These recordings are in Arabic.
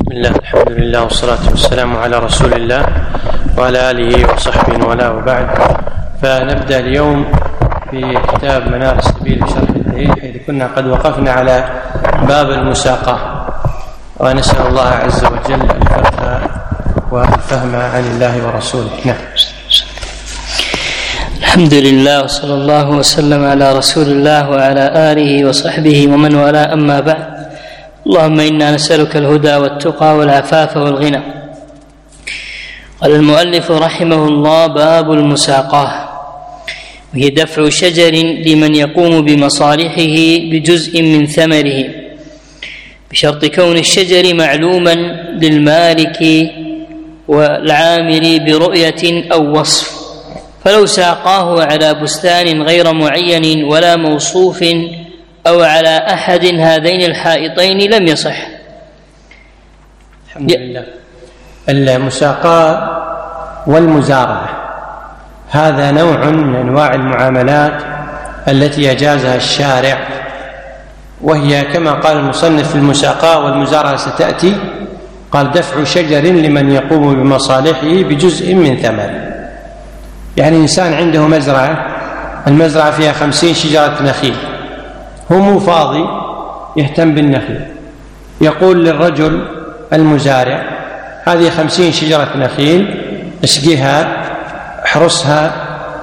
بسم الله، الحمد لله والصلاة والسلام على رسول الله وعلى آله وصحبه وله وبعد. فنبدأ اليوم في كتاب منار السبيل بشرح التهذيب، حيث كنا قد وقفنا على باب المساقة، ونسأل الله عز وجل الفتح والفهم عن الله ورسوله. نعم. الحمد لله وصلى الله وسلم على رسول الله وعلى آله وصحبه ومن والاه، أما بعد. اللهم إنا نسألك الهدى والتقى والعفاف والغنى. قال المؤلف رحمه الله: باب المساقاه، وهي دفع شجر لمن يقوم بمصالحه بجزء من ثمره، بشرط كون الشجر معلوما للمالك والعامل برؤية أو وصف. فلو ساقاه على بستان غير معين ولا موصوف أو على أحد هذين الحائطين لم يصح. الحمد لله. المساقاة والمزارعة هذا نوع من أنواع المعاملات التي أجازها الشارع، وهي كما قال المصنف في المساقاة والمزارعة ستأتي، قال: دفع شجر لمن يقوم بمصالحه بجزء من ثمره. يعني إنسان عنده مزرعة، المزرعة فيها 50 شجرة نخيل، هو مو فاضي يهتم بالنخيل، يقول للرجل المزارع: هذه 50 شجرة نخيل، اسقيها، احرسها،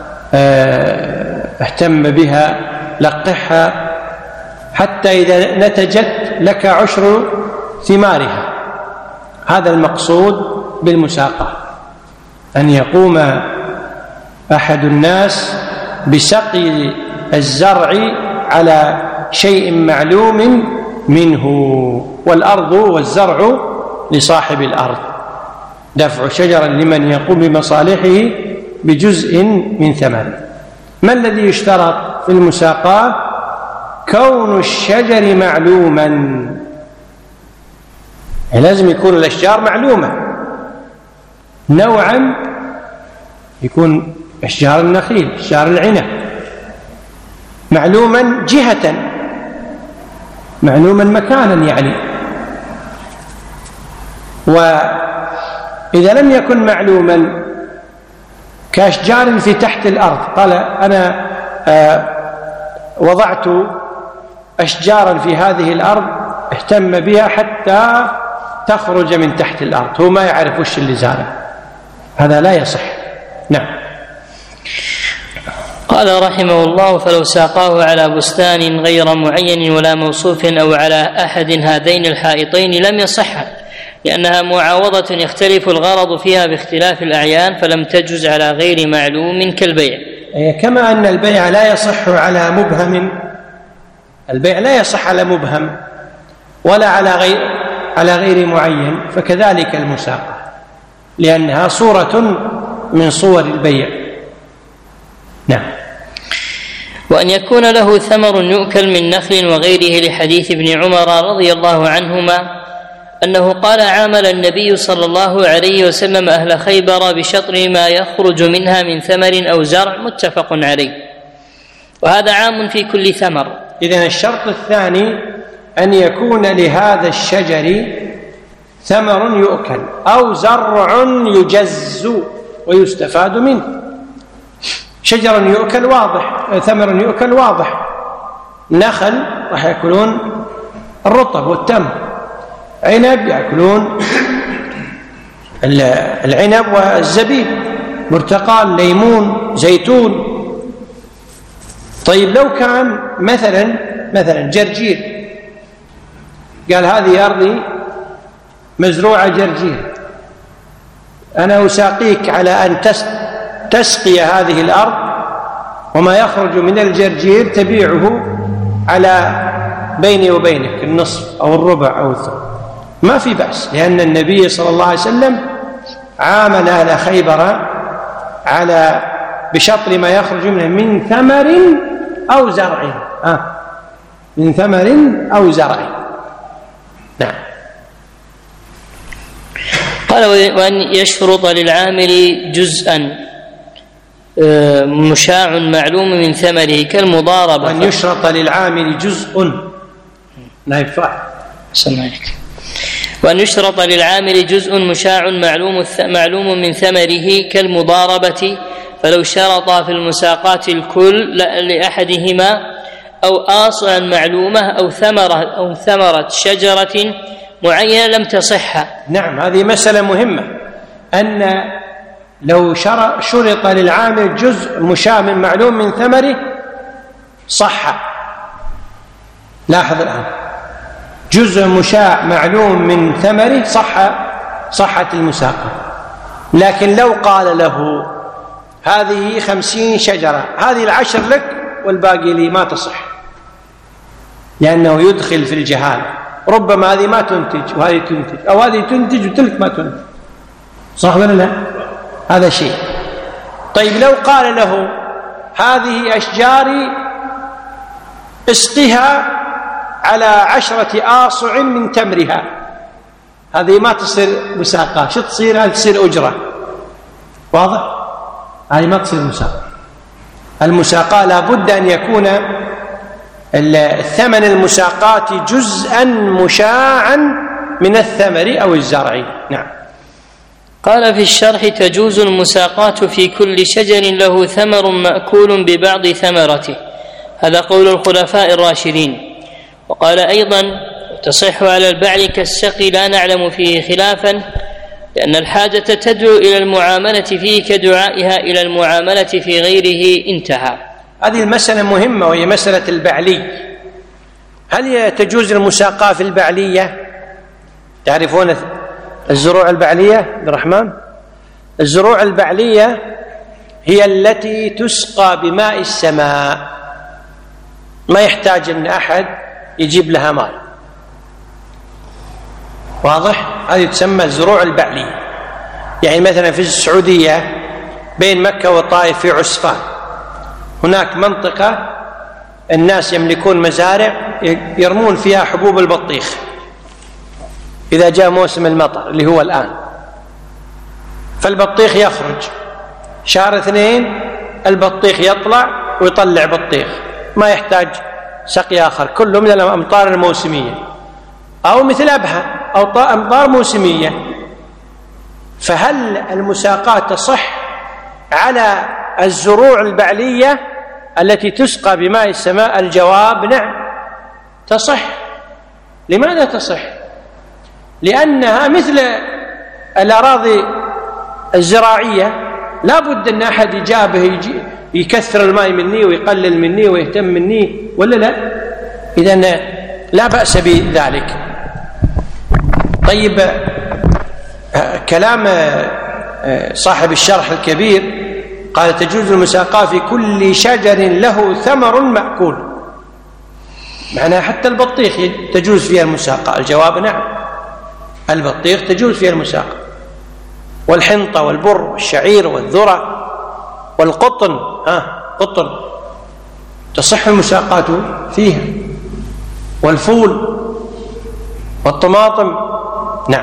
اهتم بها، لقحها، حتى إذا نتجت لك عشر ثمارها. هذا المقصود بالمساقة، أن يقوم أحد الناس بسقي الزرع على شيء معلوم منه، والأرض والزرع لصاحب الأرض. دفع شجر لمن يقوم بمصالحه بجزء من ثمره. ما الذي يشترط في المساقاة؟ كون الشجر معلوما، يعني لازم يكون الأشجار معلومة نوعا، يكون أشجار النخيل، أشجار العنب معلوما جهة، معلوما مكانا يعني. وإذا لم يكن معلوما كأشجار في تحت الأرض، قال: أنا وضعت أشجارا في هذه الأرض، اهتم بها حتى تخرج من تحت الأرض، هو ما يعرف وش اللي زارع، هذا لا يصح. نعم. قال رحمه الله: فلو ساقاه على بستان غير معين ولا موصوف أو على أحد هذين الحائطين لم يصح، لأنها معاوضة يختلف الغرض فيها باختلاف الأعيان، فلم تجز على غير معلوم كالبيع. كما أن البيع لا يصح على مبهم، البيع لا يصح على مبهم ولا على غير معين، فكذلك المساقة، لأنها صورة من صور البيع. نعم. وأن يكون له ثمر يؤكل من نخل وغيره، لحديث ابن عمر رضي الله عنهما أنه قال: عامل النبي صلى الله عليه وسلم أهل خيبر بشطر ما يخرج منها من ثمر أو زرع، متفق عليه. وهذا عام في كل ثمر. إذن الشرط الثاني أن يكون لهذا الشجر ثمر يؤكل أو زرع يجز ويستفاد منه. شجر يؤكل واضح، ثمر يؤكل واضح، نخل راح يأكلون الرطب والتمر، عنب يأكلون العنب والزبيب، برتقال، ليمون، زيتون. طيب لو كان مثلا جرجير، قال: هذه أرضي مزروعة جرجير، أنا أساقيك على أن تسقي هذه الأرض، وما يخرج من الجرجير تبيعه على بيني وبينك النصف أو الربع أو الثلث، ما في بأس، لأن النبي صلى الله عليه وسلم عامل أهل خيبر على بشطر ما يخرج منه من ثمر أو زرع، من ثمر أو زرع. نعم. قال: وأن يشرط للعامل جزءا مشاع معلوم من ثمره كالمضاربة. وأن يشرط للعامل جزء، لا يفعل. وأن يشترط للعامل جزء مشاع معلوم من ثمره كالمضاربة، فلو شرط في المساقات الكل لأحدهما أو آصلا معلومة أو ثمرة شجرة معينة لم تصح. نعم، هذه مسألة مهمة، أن لو شرط للعامل جزء مشاع معلوم من ثمره صح. لاحظ الآن، جزء مشاع معلوم من ثمره صحت المساقة. لكن لو قال له هذه 50 شجرة، هذه 10 لك والباقي لي، ما تصح، لأنه يدخل في الجهالة. ربما هذه ما تنتج وهذه تنتج، أو هذه تنتج وتلك ما تنتج، صح ولا لا؟ هذا شيء. طيب لو قال له هذه أشجاري اسقها على 10 آصع من تمرها، هذه ما تصير مساقة. شو تصير؟ هذه تصير أجرة. واضح؟ هذه ما تصير مساقة. المساقة لابد أن يكون الثمن المساقات جزءا مشاعا من الثمر أو الزرع. نعم. قال في الشرح: تجوز المساقات في كل شجر له ثمر مأكول ببعض ثمرته، هذا قول الخلفاء الراشدين. وقال أيضا: تصح على البعل كالسقي لا نعلم فيه خلافا، لأن الحاجة تدعو إلى المعاملة فيه كدعائها إلى المعاملة في غيره. انتهى. هذه المسألة مهمة، وهي مسألة البعلي. هل تجوز المساقاة في البعلية؟ تعرفون الزروع البعلية عبد الرحمن؟ الزروع البعلية هي التي تسقى بماء السماء، ما يحتاج أن أحد يجيب لها ماء. واضح؟ هذه تسمى الزروع البعلية. يعني مثلا في السعودية بين مكة والطائف في عسفان، هناك منطقة الناس يملكون مزارع يرمون فيها حبوب البطيخ إذا جاء موسم المطر اللي هو الآن، فالبطيخ يخرج شهر 2 البطيخ يطلع ويطلع بطيخ، ما يحتاج سقي آخر، كله من الأمطار الموسمية أو مثل أبها أو أمطار موسمية. فهل المساقاة تصح على الزروع البعلية التي تسقى بماء السماء؟ الجواب نعم تصح. لماذا تصح؟ لأنها مثل الأراضي الزراعية، لا بد أن أحد يجابه يكثر الماء مني ويقلل مني ويهتم مني، ولا لا؟ إذن لا بأس بذلك. طيب، كلام صاحب الشرح الكبير قال: تجوز المساقاة في كل شجر له ثمر مأكول، معناها حتى البطيخ تجوز فيها المساقاة. الجواب نعم، البطيخ تجوز فيها المساقاة، والحنطة والبر والشعير والذرة والقطن، قطن تصح المساقاة فيها، والفول والطماطم. نعم.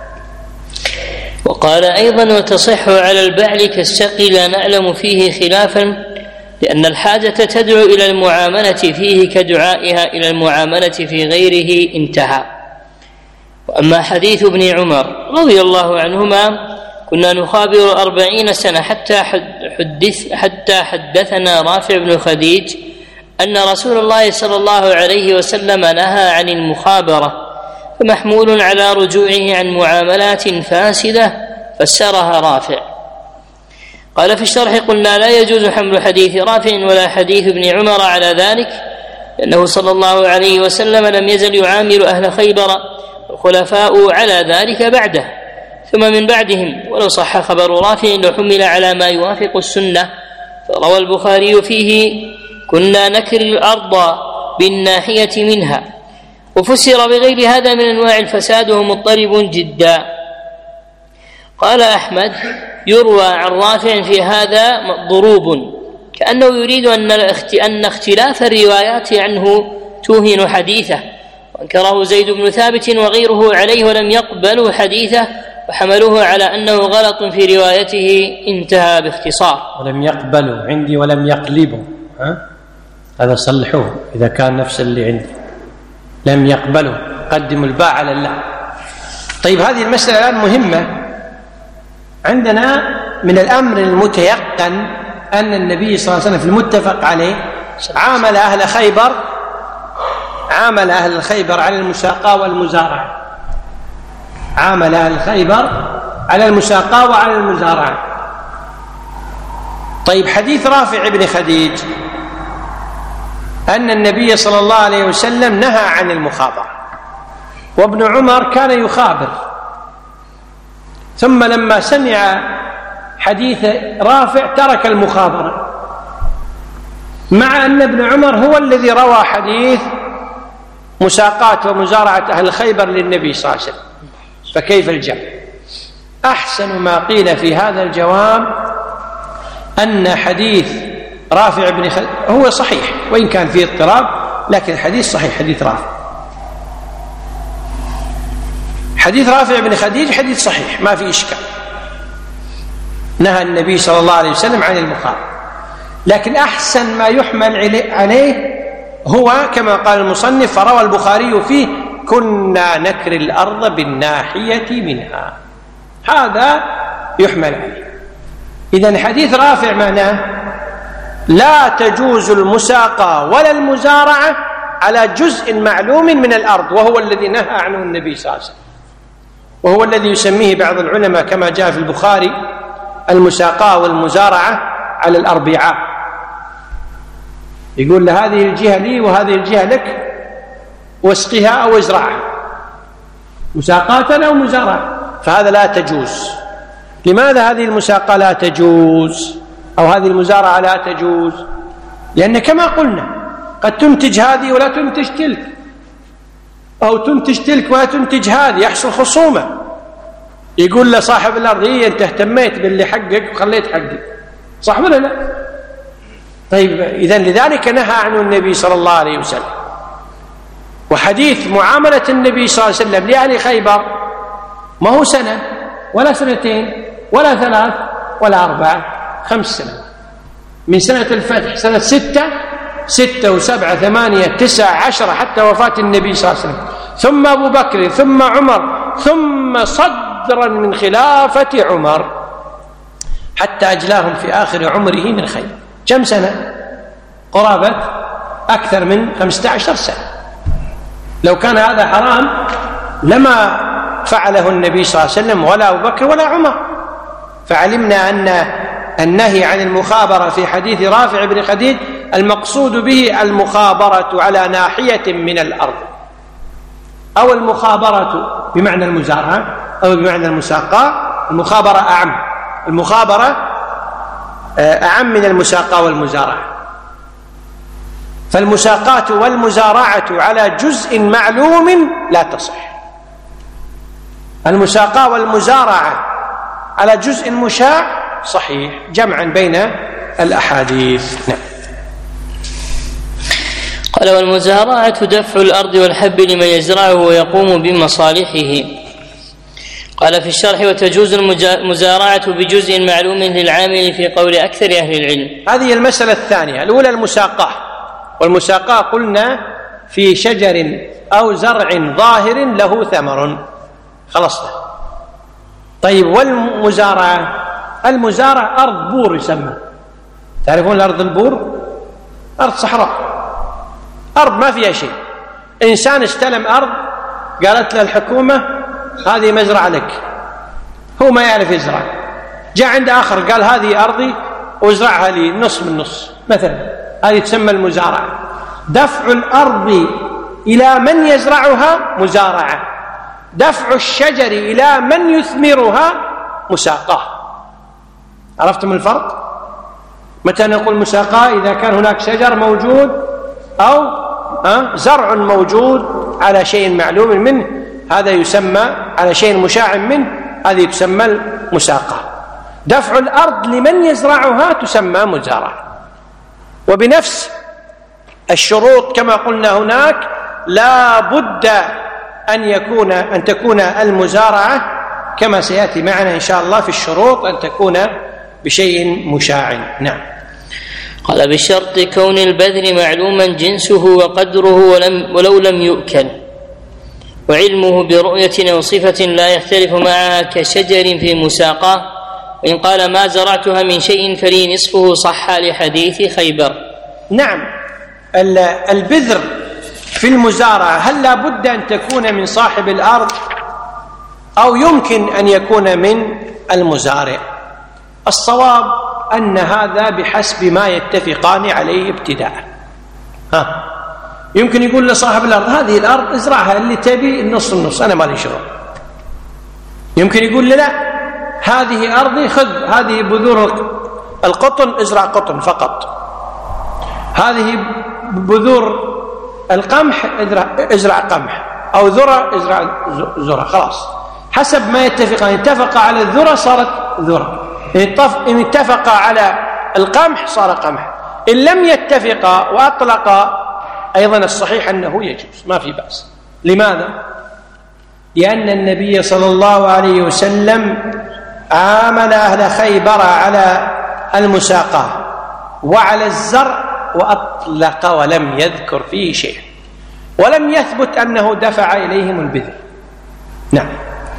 وقال أيضا: وتصح على البعل كالسقي لا نعلم فيه خلافا، لأن الحاجة تدعو إلى المعاملة فيه كدعائها إلى المعاملة في غيره. انتهى. وأما حديث ابن عمر رضي الله عنهما: كنا نخابر 40 سنة حتى حدثنا رافع بن خديج أن رسول الله صلى الله عليه وسلم نهى عن المخابرة، فمحمول على رجوعه عن معاملات فاسدة، فسرها رافع. قال في الشرح: قلنا لا يجوز حمل حديث رافع ولا حديث ابن عمر على ذلك، لأنه صلى الله عليه وسلم لم يزل يعامل أهل خيبر والخلفاء على ذلك بعده ثم من بعدهم، ولو صح خبر رافع لحمل على ما يوافق السنة. فروى البخاري فيه: كنا نكر الأرض بالناحية منها، وفسر بغير هذا من أنواع الفساد وهو مضطرب جدا. قال أحمد: يروى عن رافع في هذا ضروب، كأنه يريد أن اختلاف الروايات عنه توهن حديثه، وأنكره زيد بن ثابت وغيره عليه ولم يقبلوا حديثه وحملوه على أنه غلط في روايته. انتهى باختصار. ولم يقبلوا عندي ولم يقلبوا، هذا صلحوه إذا كان نفس اللي عندي. لم يقبلوا، قدموا الباء على الله. طيب هذه المسألة الآن مهمة. عندنا من الأمر المتيقن أن النبي صلى الله عليه وسلم في المتفق عليه عامل أهل الخيبر على المساقاة والمزارعة، عامل أهل الخيبر على المساقاة وعلى المزارعة. طيب حديث رافع بن خديج أن النبي صلى الله عليه وسلم نهى عن المخابرة، وابن عمر كان يخابر، ثم لما سمع حديث رافع ترك المخابرة، مع أن ابن عمر هو الذي روى حديث مساقات ومزارعة أهل خيبر للنبي صلى الله عليه وسلم، فكيف الجمع؟ أحسن ما قيل في هذا الجواب أن حديث رافع بن خديج هو صحيح وإن كان فيه اضطراب، لكن الحديث صحيح. حديث رافع بن خديج حديث صحيح ما في إشكال، نهى النبي صلى الله عليه وسلم عن المخابرة. لكن أحسن ما يحمل عليه هو كما قال المصنف: فروى البخاري فيه كنا نكر الأرض بالناحية منها. هذا يحمل عليه. إذن حديث رافع معناه لا تجوز المساقاة ولا المزارعة على جزء معلوم من الأرض، وهو الذي نهى عنه النبي صلى الله عليه وسلم، وهو الذي يسميه بعض العلماء كما جاء في البخاري المساقاة والمزارعة على الأربعاء. يقول له هذه الجهة لي وهذه الجهة لك، واسقها أو ازرعها، مساقاة أو مزارعة، فهذا لا تجوز. لماذا هذه المساقاة لا تجوز أو هذه المزارعة لا تجوز؟ لأن كما قلنا قد تنتج هذه ولا تنتج تلك، أو تنتج تلك ولا تنتج هذه، يحصل خصومة. يقول لصاحب الأرض: إيه أنت اهتميت باللي حقك وخليت حقي، صح ولا لا؟ طيب إذن لذلك نهى عنه النبي صلى الله عليه وسلم. وحديث معاملة النبي صلى الله عليه وسلم لأهل خيبر ما هو سنة ولا سنتين ولا 3 ولا 4، 5 سنوات، من سنة الفتح سنة 6 و7 8 9 10 حتى وفاة النبي صلى الله عليه وسلم، ثم أبو بكر ثم عمر، ثم صدرا من خلافة عمر حتى أجلاهم في آخر عمره من خير. كم سنة؟ قرابة أكثر من 15 سنة. لو كان هذا حرام لما فعله النبي صلى الله عليه وسلم ولا أبو بكر ولا عمر. فعلمنا أن النهي عن المخابرة في حديث رافع بن خديج المقصود به المخابرة على ناحية من الأرض، أو المخابرة بمعنى المزارعة أو بمعنى المساقاة. المخابرة أعم من المساقاة والمزارعة. فالمساقاة والمزارعة على جزء معلوم لا تصح، المساقاة والمزارعة على جزء مشاع صحيح، جمعا بين الأحاديث. نعم. قال: والمزارعة دفع الأرض والحب لمن يزرعه ويقوم بمصالحه. قال في الشرح: وتجوز المزارعة بجزء معلوم للعامل في قول أكثر أهل العلم. هذه المسألة الثانية. الأولى المساقاة، والمساقاة قلنا في شجر أو زرع ظاهر له ثمر، خلصنا. طيب والمزارعة؟ المزارع أرض بور يسمى، تعرفون الأرض البور؟ أرض صحراء، أرض ما فيها شيء. إنسان استلم أرض، قالت له الحكومة هذه مزرعة لك، هو ما يعرف يزرع، جاء عند آخر قال هذه أرضي وازرعها لي نص من نص مثلا، هذه تسمى المزارعة. دفع الأرض إلى من يزرعها مزارعة، دفع الشجر إلى من يثمرها مساقاة. عرفتم الفرق؟ متى نقول مساقاة؟ إذا كان هناك شجر موجود أو زرع موجود على شيء معلوم منه، هذا يسمى على شيء مشاع منه، هذه تسمى المساقاة. دفع الأرض لمن يزرعها تسمى مزارعة. وبنفس الشروط كما قلنا هناك لا بد أن تكون المزارعة كما سيأتي معنا إن شاء الله في الشروط أن تكون بشيء مشاع. نعم. قال: بشرط كون البذر معلوما جنسه وقدره ولو لم يؤكل. وعلمه برؤية أو صفة لا يختلف معها كشجر في مساقاه، وإن قال ما زرعتها من شيء فلي نصفه صح لحديث خيبر. نعم، البذر في المزارعة هل لا بد أن تكون من صاحب الأرض أو يمكن أن يكون من المزارع؟ الصواب أن هذا بحسب ما يتفقان عليه ابتداء. يمكن يقول لصاحب الأرض هذه الأرض ازرعها اللي تبي النص النص، أنا مالي شغل. يمكن يقول له لا، هذه أرضي، خذ هذه بذور القطن ازرع قطن فقط، هذه بذور القمح ازرع قمح، أو ذرة ازرع ذرة، خلاص حسب ما يتفقان. اتفق على الذرة صارت ذرة، إن اتفق على القمح صار قمح، إن لم يتفقا وأطلقا أيضا الصحيح أنه يجوز، ما في بأس. لماذا؟ لأن النبي صلى الله عليه وسلم عامل أهل خيبر على المساقاة وعلى الزرع وأطلق ولم يذكر فيه شيء، ولم يثبت أنه دفع إليهم البذر. نعم.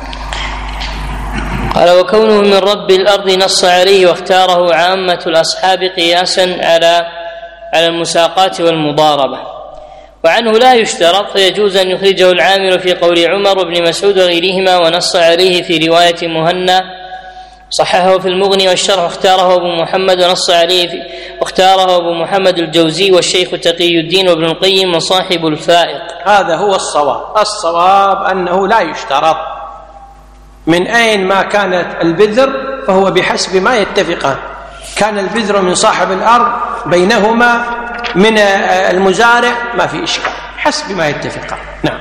قال وكونه من رب الأرض نص عليه واختاره عامة الأصحاب قياسا على المساقات والمضاربة، وعنه لا يشترط، فيجوز أن يخرجه العامل في قول عمر وابن مسعود وغيرهما، ونص عليه في رواية مهنا صححه في المغني والشرح، واختاره أبو محمد ونص عليه واختاره أبو محمد الجوزي والشيخ تقي الدين وابن القيم وصاحب الفائق. هذا هو الصواب. الصواب أنه لا يشترط من أين ما كانت البذر، فهو بحسب ما يتفقان. كان البذر من صاحب الأرض، بينهما من المزارع، ما في إشكال، حسب ما يتفقان. نعم.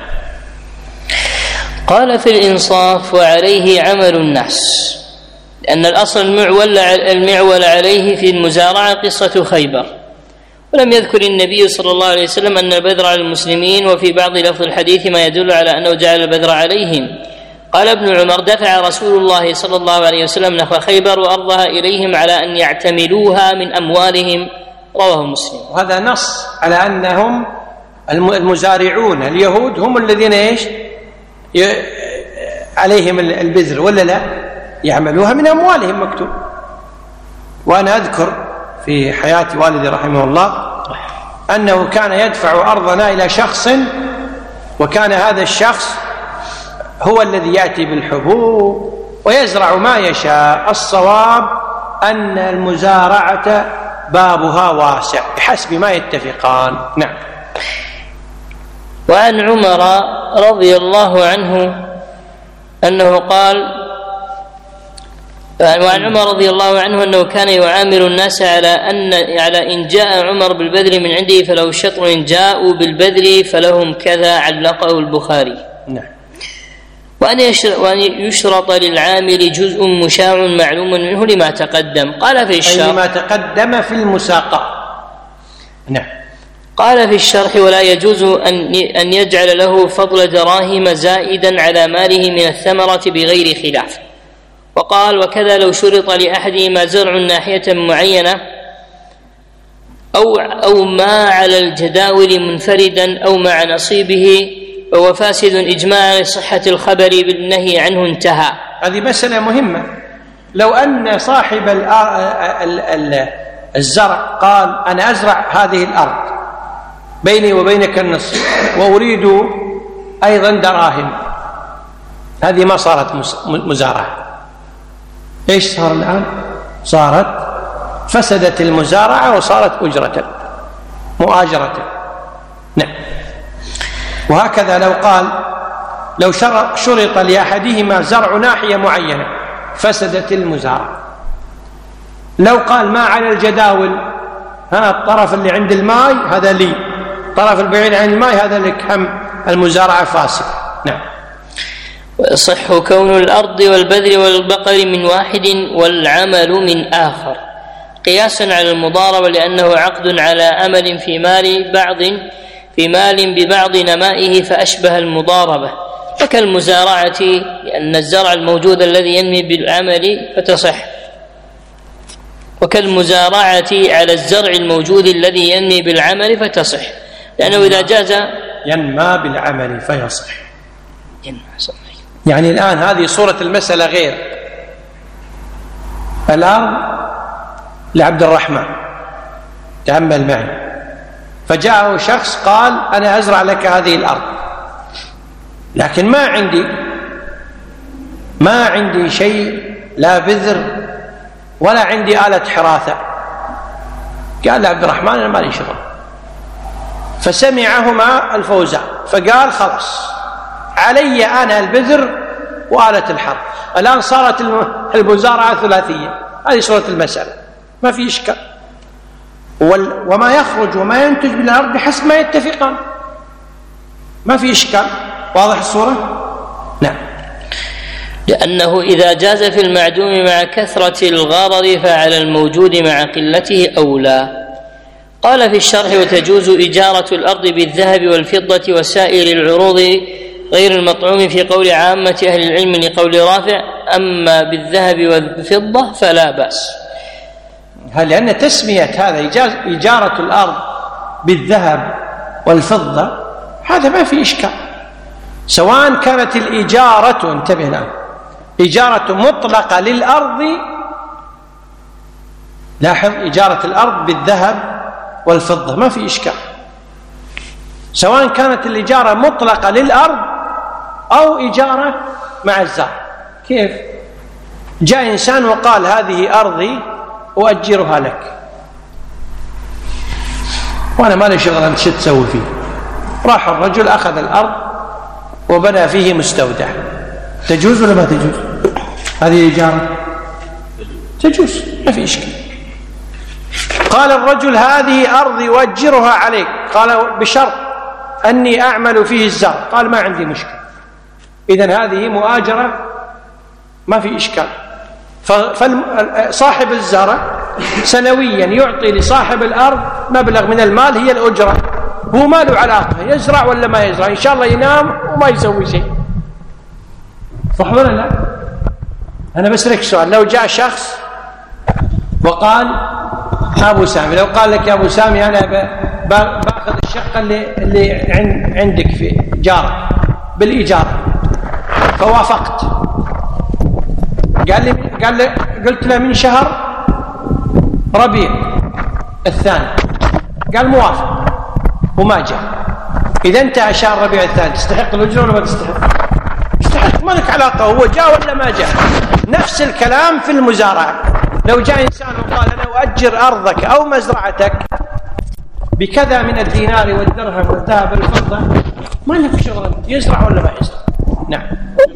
قال في الإنصاف وعليه عمل الناس، لأن الأصل المعول عليه في المزارعة قصة خيبر، ولم يذكر النبي صلى الله عليه وسلم أن البذر على المسلمين، وفي بعض لفظ الحديث ما يدل على أنه جعل البذر عليهم. قال ابن عمر دفع رسول الله صلى الله عليه وسلم نخل خيبر وأرضها إليهم على أن يعتملوها من أموالهم، رواه مسلم. وهذا نص على أنهم المزارعون اليهود هم الذين عليهم البذر، ولا لا؟ يعملوها من أموالهم مكتوب. وأنا أذكر في حياة والدي رحمه الله أنه كان يدفع أرضنا إلى شخص، وكان هذا الشخص هو الذي يأتي بالحبوب ويزرع ما يشاء. الصواب أن المزارعة بابها واسع بحسب ما يتفقان. نعم. وعن عمر رضي الله عنه أنه قال وعن عمر رضي الله عنه أنه كان يعامل الناس على إن جاء عمر بالبذر من عنده فلو شطر جاءوا بالبذر فلهم كذا، علقه البخاري. نعم. وأن يشرط للعامل جزء مشاع معلوم منه لما تقدم. قال في الشرح لما تقدم في المساقة. نعم. قال في الشرح ولا يجوز أن يجعل له فضل دراهم زائدا على ماله من الثمرة بغير خلاف. وقال وكذا لو شرط لأحدهما زرع ناحية معينة أو ما على الجداول منفردا أو مع نصيبه فهو فاسد إجماعا لصحة الخبر بالنهي عنه، انتهى. هذه مسألة مهمة. لو أن صاحب الزرع قال أنا أزرع هذه الأرض بيني وبينك النصف وأريد أيضا دراهم، هذه ما صارت مزارعة. إيش صار الآن؟ صارت فسدت المزارعة وصارت أجرة مؤاجرة. نعم. وهكذا لو قال لو شرط لأحدهما زرع ناحية معينة فسدت المزارعة. لو قال ما على الجداول، الطرف اللي عند الماء هذا لي، الطرف البعيد عن الماء هذا لك، هم المزارعة فاسد. نعم. ويصح كون الأرض والبذر والبقر من واحد والعمل من آخر قياسا على المضاربة، لأنه عقد على أمل في مال ببعض نمائه فأشبه المضاربة، وكالمزارعة لأن الزرع الموجود الذي ينمي بالعمل فتصح، وكالمزارعة على الزرع الموجود الذي ينمي بالعمل فتصح، لأنه إذا جاز ينمى بالعمل فيصح. يعني الآن هذه صورة المسألة غير. الأرض لعبد الرحمن، تأمل معي، فجاءه شخص قال أنا أزرع لك هذه الأرض، لكن ما عندي شيء، لا بذر ولا عندي آلة حراثة. قال لعبد الرحمن أنا ما لي شغل. فسمعهما الفوزان فقال خلاص علي أنا البذر وآلة الحرث. الآن صارت المزارعة ثلاثية. هذه صورة المسألة، ما في إشكال. وما يخرج وما ينتج من الأرض بحسب ما يتفقان، ما في إشكال. واضح الصورة؟ نعم. لأنه إذا جاز في المعدوم مع كثرة الغرض فعلى الموجود مع قلته أولى. قال في الشرح: وتجوز إجارة الأرض بالذهب والفضة وسائر العروض غير المطعوم في قول عامة أهل العلم لقول رافع: أما بالذهب والفضة فلا بأس. لأن تسمية هذا إجارة الأرض بالذهب والفضة هذا ما في إشكال، سواء كانت الإجارة، انتبه الآن، إجارة مطلقة للأرض. لاحظ، إجارة الأرض بالذهب والفضة ما في إشكال، سواء كانت الإجارة مطلقة للأرض أو إجارة مع الزارع. كيف؟ جاء إنسان وقال هذه أرضي وأجرها لك، وأنا ما لي شغل أنت شو تسوي فيه. راح الرجل أخذ الأرض وبنى فيه مستودع. تجوز ولا ما تجوز؟ هذه إجارة تجوز، ما في إشكال. قال الرجل هذه أرضي وأجرها عليك، قال بشرط أني أعمل فيه الزرع. قال ما عندي مشكلة. إذن هذه مؤاجرة ما في إشكال. فصاحب الزرع سنويا يعطي لصاحب الأرض مبلغ من المال، هي الأجرة. هو ما له علاقة يزرع ولا ما يزرع، إن شاء الله ينام وما يسوي شيء. صح ولا لا؟ أنا بسألك سؤال، لو جاء شخص وقال أبو سامي، لو قال لك يا أبو سامي أنا باخذ الشقة اللي عندك في جارك بالإيجار، فوافقت، قلت له من شهر ربيع الثاني، قال موافق وما جاء. إذا انتهى شهر ربيع الثاني تستحق الأجرة ولا ما تستحق؟ تستحق، ما لك علاقة هو جاء ولا ما جاء. نفس الكلام في المزارعة. لو جاء إنسان وقال أنا أؤجر أرضك أو مزرعتك بكذا من الدينار والدرهم والذهب والفضة، ما لك شغل يزرع ولا ما يزرع. نعم.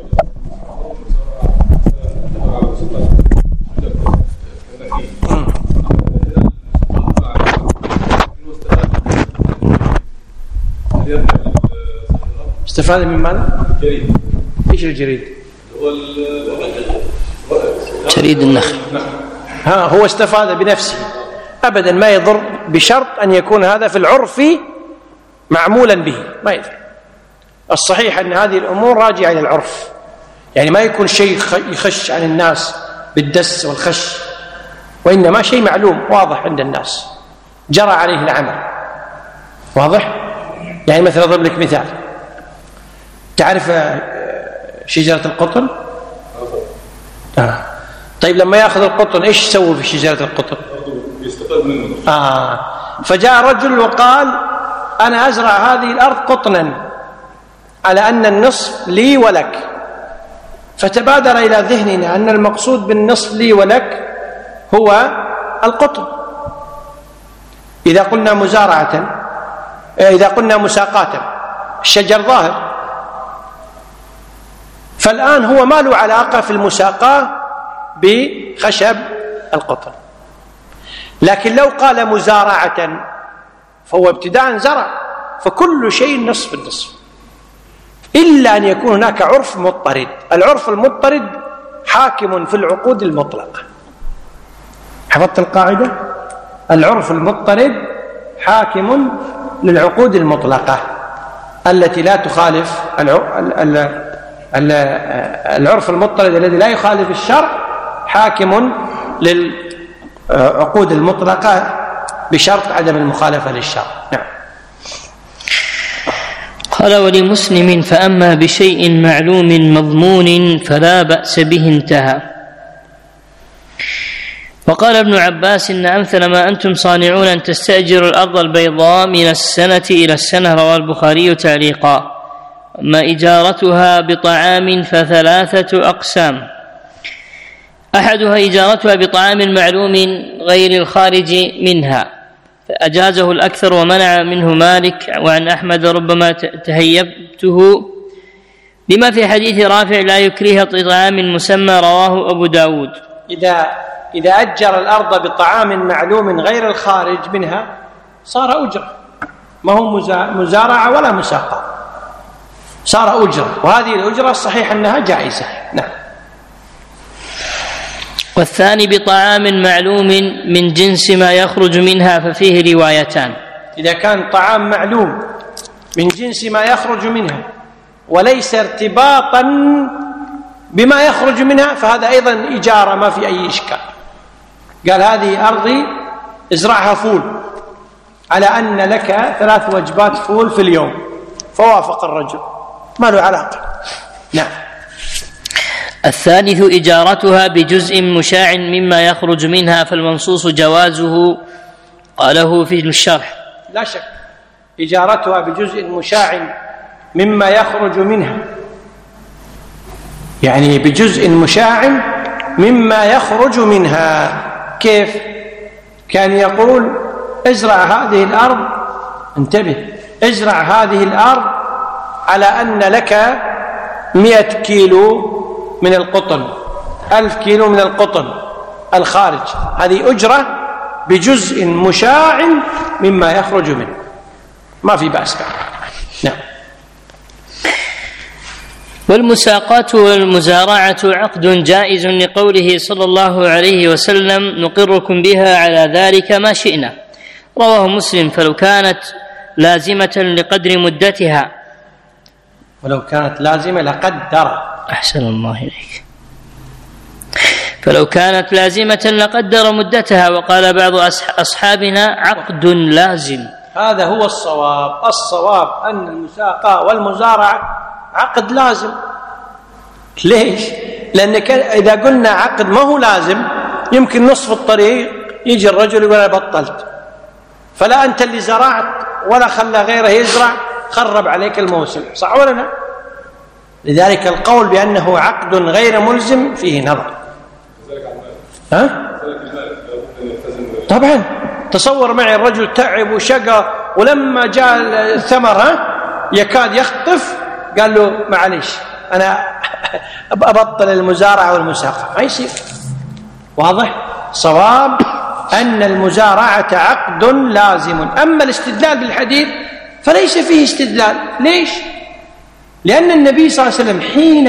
استفاد من ماذا؟ جريد. ايش الجريد؟ جريد النخل. هو استفاد بنفسه ابدا، ما يضر، بشرط ان يكون هذا في العرف معمولا به، ما يضر. الصحيح ان هذه الامور راجعه الى العرف، يعني ما يكون شيء يخش عن الناس بالدس والخش، وانما شيء معلوم واضح عند الناس جرى عليه العمل. واضح؟ يعني مثلا اضرب لك مثال، تعرف شجرة القطن؟ طيب لما يأخذ القطن إيش يسوي في شجرة القطن؟ يستفاد منه. فجاء رجل وقال أنا أزرع هذه الأرض قطنا على أن النصف لي ولك. فتبادر إلى ذهننا أن المقصود بالنصف لي ولك هو القطن. إذا قلنا مزارعة، إذا قلنا مساقاة، الشجر ظاهر. فالآن هو ما له علاقة في المساقاة بخشب القطن. لكن لو قال مزارعة فهو ابتداء زرع، فكل شيء نصف النصف، إلا أن يكون هناك عرف مضطرد. العرف المضطرد حاكم في العقود المطلقة. حفظت القاعدة؟ العرف المضطرد حاكم للعقود المطلقة التي لا تخالف العرف المضطرد الذي لا يخالف الشرع حاكم للعقود المطلقة بشرط عدم المخالفة للشرع. نعم. قال: ولمسلم: فأما بشيء معلوم مضمون فلا بأس به، انتهى. وقال ابن عباس: إن أمثل ما أنتم صانعون أن تستأجروا الأرض البيضاء من السنة إلى السنة. رواه البخاري تعليقا. أما إجارتها بطعام فثلاثة أقسام: أحدها إجارتها بطعام معلوم غير الخارج منها، فأجازه الأكثر ومنع منه مالك، وعن أحمد: ربما تهيبته، لما في حديث رافع: لا يكره طعام مسمى. رواه أبو داود. إذا أجر الأرض بطعام معلوم غير الخارج منها صار أجرة، ما هو مزارعة ولا مساقة، صار أجرة، وهذه الأجرة الصحيح أنها جائزة. نعم. والثاني بطعام معلوم من جنس ما يخرج منها، ففيه روايتان: إذا كان طعام معلوم من جنس ما يخرج منها وليس ارتباطا بما يخرج منها فهذا أيضا إجارة، ما في أي إشكال. قال: هذه أرضي ازرعها فول، على أن لك 3 وجبات فول في اليوم، فوافق الرجل، ما له علاقة. نعم. الثالث إجارتها بجزء مشاع مما يخرج منها، فالمنصوص جوازه، قاله في الشرح. لا شك إجارتها بجزء مشاع مما يخرج منها، يعني بجزء مشاع مما يخرج منها. كيف؟ كان يقول: ازرع هذه الأرض، انتبه، ازرع هذه الأرض على أن لك 100 كيلو من القطن، 1000 كيلو من القطن الخارج، هذه أجرة بجزء مشاع مما يخرج منه، ما في بأس. نعم. والمساقات والمزارعة عقد جائز، لقوله صلى الله عليه وسلم: نقركم بها على ذلك ما شئنا. رواه مسلم. فلو كانت لازمة لقدر مدتها، ولو كانت لازمة لقدر. أحسن الله إليك. فلو كانت لازمة لقدر مدتها. وقال بعض أصحابنا: عقد لازم. هذا هو الصواب. الصواب أن المساقة والمزارعة عقد لازم. ليش؟ لأنك إذا قلنا عقد ما هو لازم يمكن نصف الطريق يجي الرجل يقول: أنا بطلت، فلا أنت اللي زرعت ولا خلى غيره يزرع، خرب عليك الموسم، صح ولا لا؟ لذلك القول بأنه عقد غير ملزم فيه نظر. طبعا تصور معي الرجل تعب وشقى، ولما جاء الثمر يكاد يخطف، قال له: معليش أنا أبطل المزارعة والمساقة، ما يصير. واضح؟ صواب أن المزارعة عقد لازم. أما الاستدلال بالحديث فليس فيه استدلال. ليش؟ لأن النبي صلى الله عليه وسلم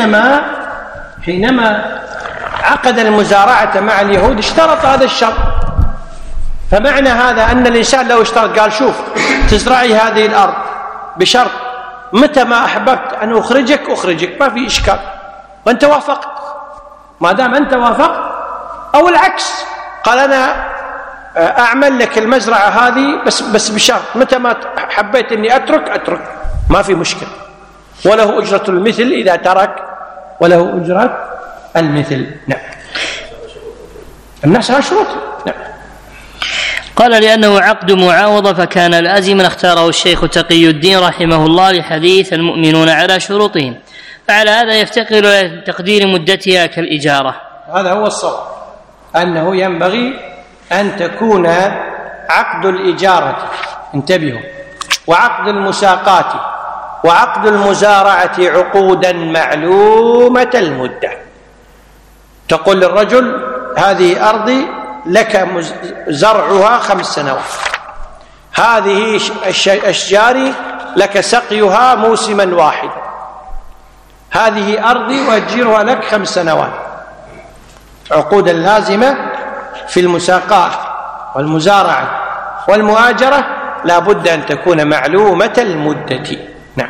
حينما عقد المزارعة مع اليهود اشترط هذا الشرط. فمعنى هذا أن الإنسان لو اشترط، قال: شوف، تزرعي هذه الأرض بشرط متى ما أحببت أن أخرجك، ما في إشكال، وأنت وافقت. ما دام أنت وافقت، أو العكس، قال: أنا أعمل لك المزرعة هذه بس بشرط متى ما حبيت أني أترك، ما في مشكلة، وله أجرة المثل إذا ترك، وله أجرة المثل. نعم. الناس على شروط. نعم. قال: لأنه عقد معاوضة فكان لازما، اختاره الشيخ تقي الدين رحمه الله لحديث: المؤمنون على شروطهم. فعلى هذا يفتقر إلى تقدير مدتها كالإجارة. هذا هو الصواب، أنه ينبغي أن تكون عقد الإجارة، انتبهوا، وعقد المساقات وعقد المزارعة عقودا معلومة المدة. تقول للرجل: هذه أرضي لك زرعها 5 سنوات، هذه أشجاري لك سقيها موسما واحدا، هذه أرضي وأجرها لك 5 سنوات. عقودا لازمة في المساقات والمزارعة والمؤاجرة لا بد أن تكون معلومة المدة. نعم.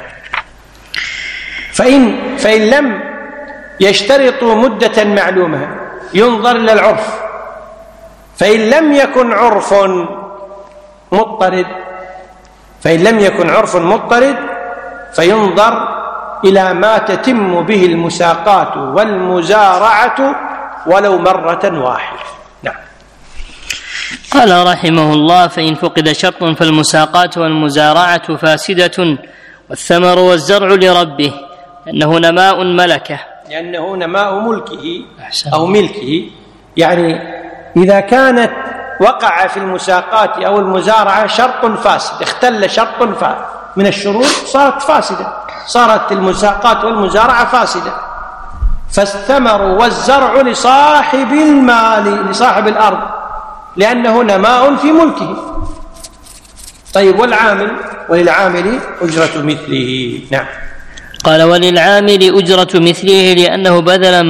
فإن لم يشترطوا مدة معلومة ينظر إلى العرف، فإن لم يكن عرف مضطرد فينظر إلى ما تتم به المساقات والمزارعة ولو مرة واحدة. نعم. قال رحمه الله: فإن فقد شرط فالمساقات والمزارعة فاسدة والثمر والزرع لربه لأنه نماء ملكه، لأنه نماء ملكه أو ملكه. يعني إذا كانت وقع في المساقات أو المزارعة شرط فاسد، اختل شرط من الشروط، صارت فاسدة، صارت المساقات والمزارعة فاسدة. فالثمر والزرع لصاحب المال، لصاحب الأرض، لأنه نماء في ملكه. طيب والعامل؟ وللعامل أجرة مثله. نعم. قال: وللعامل أجرة مثله لأنه بذل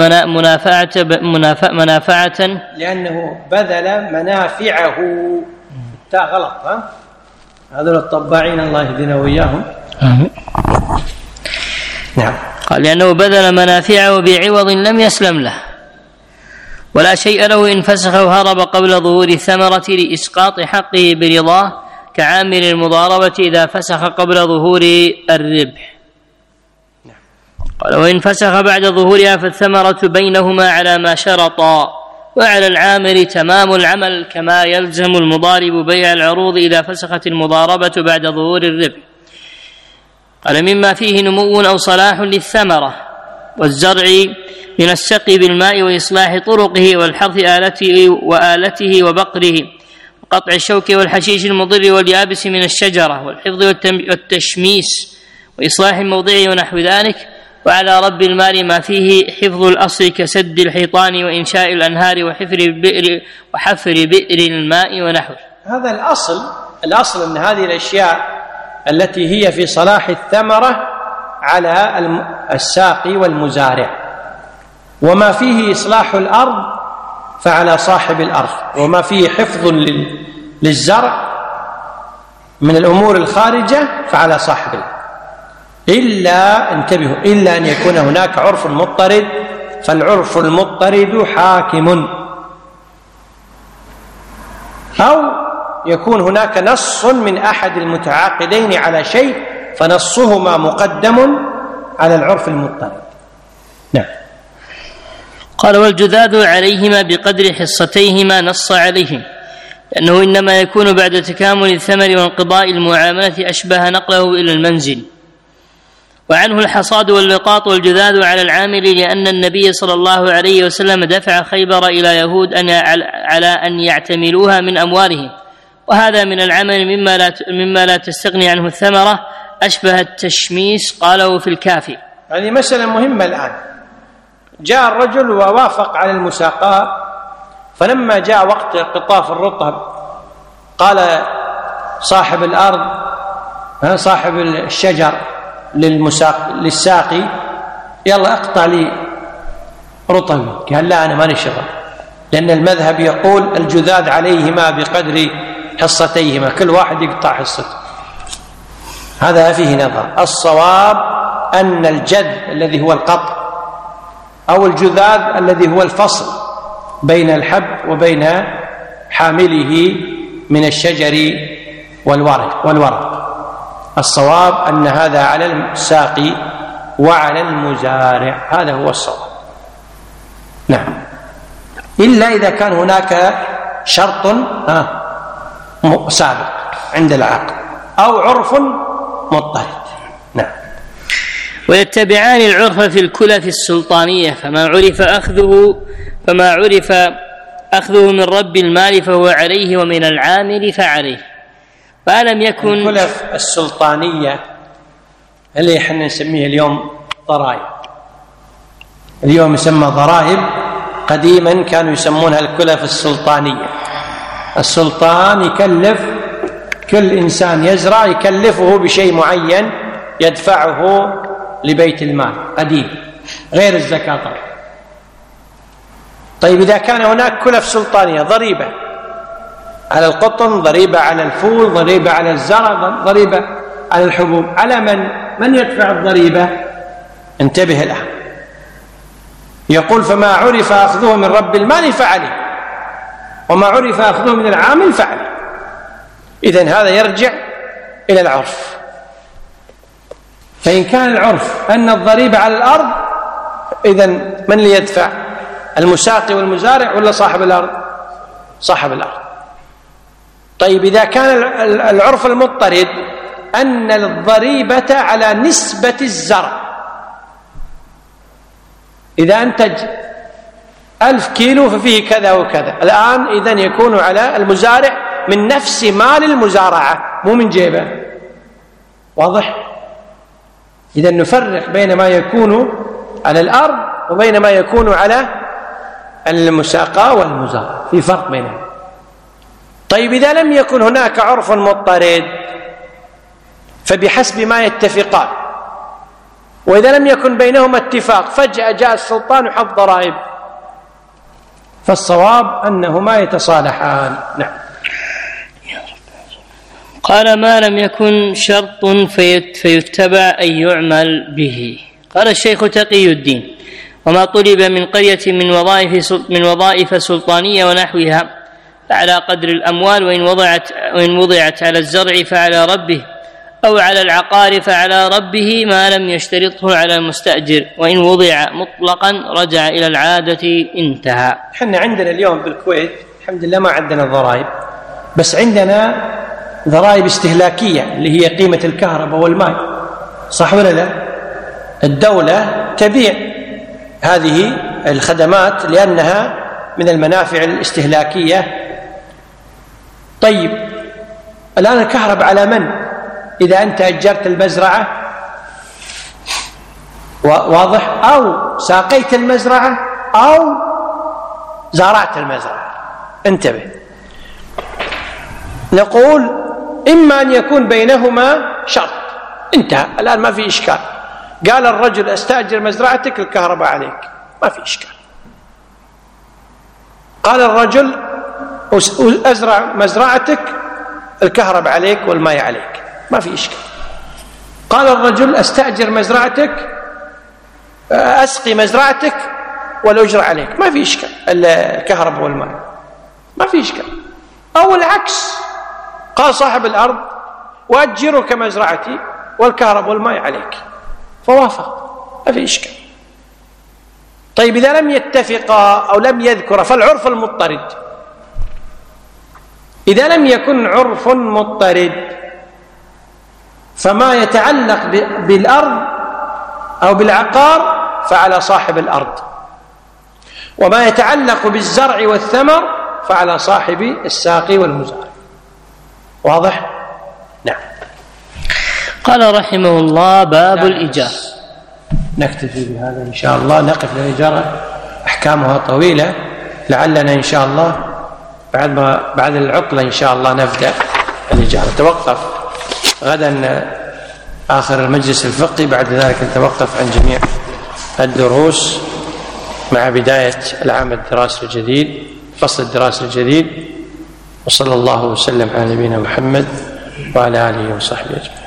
منافعة لأنه بذل منافعه. تاء غلط، هذول الطباعين الله يهدينا وإياهم. نعم. قال: لأنه بذل منافعه بعوض لم يسلم له، ولا شيء له إن فسخ وهرب قبل ظهور الثمرة لإسقاط حقه برضاه، كعامل المضاربة إذا فسخ قبل ظهور الربح. قال: وإن فسخ بعد ظهورها فالثمرة بينهما على ما شرطا، وعلى العامل تمام العمل، كما يلزم المضارب بيع العروض إذا فسخت المضاربة بعد ظهور الربح. قال: مما فيه نمو أو صلاح للثمرة والزرع من السقي بالماء وإصلاح طرقه والحرث وآلته وبقره وقطع الشوك والحشيش المضر واليابس من الشجرة والحفظ والتشميس وإصلاح الموضع ونحو ذلك. وعلى رب المال ما فيه حفظ الأصل كسد الحيطان وإنشاء الأنهار وحفر بئر الماء ونحوه. هذا الأصل أن هذه الأشياء التي هي في صلاح الثمرة على الساقي والمزارع، وما فيه إصلاح الأرض فعلى صاحب الأرض، وما فيه حفظ للزرع من الأمور الخارجة فعلى صاحب الأرض، إلا انتبهوا، إلا أن يكون هناك عرف مضطرد، فالعرف المضطرد حاكم، أو يكون هناك نص من أحد المتعاقدين على شيء فنصهما مقدم على العرف المضطرد. نعم. قال: والجذاذ عليهما بقدر حصتيهما نص عليهم، لأنه إنما يكون بعد تكامل الثمر وانقضاء المعاملة أشبه نقله إلى المنزل. وعنه الحصاد واللقاط والجذاذ على العامل، لأن النبي صلى الله عليه وسلم دفع خيبر إلى يهود على أن يعتملوها من أموالهم، وهذا من العمل مما لا تستغني عنه الثمرة، أشبه التشميس. قاله في الكافي. هذه مسألة مهمة الآن. جاء الرجل ووافق على المساقاة، فلما جاء وقت قطاف الرطب قال صاحب الأرض، صاحب الشجر للساقي: يلا اقطع لي رطبي. قال: لا، أنا ماني شغل، لأن المذهب يقول الجذاذ عليهما بقدر حصتيهما، كل واحد يقطع حصته. هذا فيه نظر. الصواب أن الجذ الذي هو القطع، أو الجذاذ الذي هو الفصل بين الحب وبين حامله من الشجر والورق، الصواب أن هذا على الساقي وعلى المزارع، هذا هو الصواب. نعم. إلا إذا كان هناك شرط سابق عند العقد أو عرف مضطرد. نعم. ويتبعان العرف في الكلف السلطانية، فما عرف أخذه من رب المال فهو عليه، ومن العامل فعليه. فلم يكن الكلف السلطانية اللي احنا نسميه اليوم ضرائب، اليوم يسمى ضرائب، قديما كانوا يسمونها الكلف السلطانية. السلطان يكلف كل إنسان يزرع، يكلفه بشيء معين يدفعه لبيت المال قديم، غير الزكاة طبعا. طيب إذا كان هناك كلف سلطانية، ضريبة على القطن، ضريبة على الفول، ضريبة على الزرع، ضريبة على الحبوب، على من يدفع الضريبة؟ انتبه الآن. يقول: فما عرف أخذه من رب المال فعليه، وما عرف أخذه من العامل فعليه. إذن هذا يرجع إلى العرف. فإن كان العرف أن الضريبة على الأرض، إذن من اللي يدفع؟ المساقي والمزارع ولا صاحب الأرض؟ صاحب الأرض. طيب إذا كان العرف المضطرد أن الضريبة على نسبة الزرع، إذا أنتج 1000 كيلو ففيه كذا وكذا، الآن إذن يكون على المزارع من نفس مال المزارعة مو من جيبه. واضح؟ إذن نفرق بين ما يكون على الأرض وبين ما يكون على المساقى والمزارع، في فرق بينهم. طيب إذا لم يكن هناك عرف مضطرد فبحسب ما يتفقان، وإذا لم يكن بينهما اتفاق فجأة جاء السلطان وحط ضرائب، فالصواب أنهما يتصالحان. نعم. قال: ما لم يكن شرط فيتبع أن يعمل به. قال الشيخ تقي الدين: وما طلب من قرية من وظائف سلطانية ونحوها فعلى قدر الأموال، وإن وضعت على الزرع فعلى ربه، أو على العقار فعلى ربه ما لم يشترطه على المستأجر، وإن وضع مطلقا رجع إلى العادة. انتهى. احنا عندنا اليوم بالكويت الحمد لله ما عندنا ضرائب، بس عندنا ضرائب استهلاكية اللي هي قيمة الكهرباء والماء، صح ولا لا؟ الدولة تبيع هذه الخدمات لأنها من المنافع الاستهلاكية. طيب الآن الكهرباء على من؟ إذا أنت أجرت المزرعة، واضح، أو ساقيت المزرعة أو زرعت المزرعة، انتبه. نقول إما أن يكون بينهما شرط، انتهى، الآن ما في إشكال. قال الرجل: استأجر مزرعتك الكهرباء عليك، ما في إشكال. قال الرجل: أزرع مزرعتك الكهرباء عليك والماء عليك، ما في إشكال. قال الرجل: أستأجر مزرعتك، أسقي مزرعتك والأجرة عليك، ما في إشكال، الكهرباء والماء ما في إشكال. أو العكس، قال صاحب الأرض: وأجرك مزرعتي والكهرباء والماء عليك، فوافق، ما في إشكال. طيب إذا لم يتفقا أو لم يذكر فالعرف المضطرد. إذا لم يكن عرف مضطرد فما يتعلق بالأرض أو بالعقار فعلى صاحب الأرض، وما يتعلق بالزرع والثمر فعلى صاحب الساقي والمزارع. واضح؟ نعم. قال رحمه الله: باب الإيجار. نكتفي بهذا إن شاء الله، نقف للإجارة، أحكامها طويلة، لعلنا إن شاء الله بعد العطلة إن شاء الله نبدأ الإجارة. توقف غدا آخر المجلس الفقهي، بعد ذلك نتوقف عن جميع الدروس مع بداية العام الدراسي الجديد، فصل الدراسي الجديد. وصلى الله وسلم على نبينا محمد وعلى آله وصحبه أجمعين.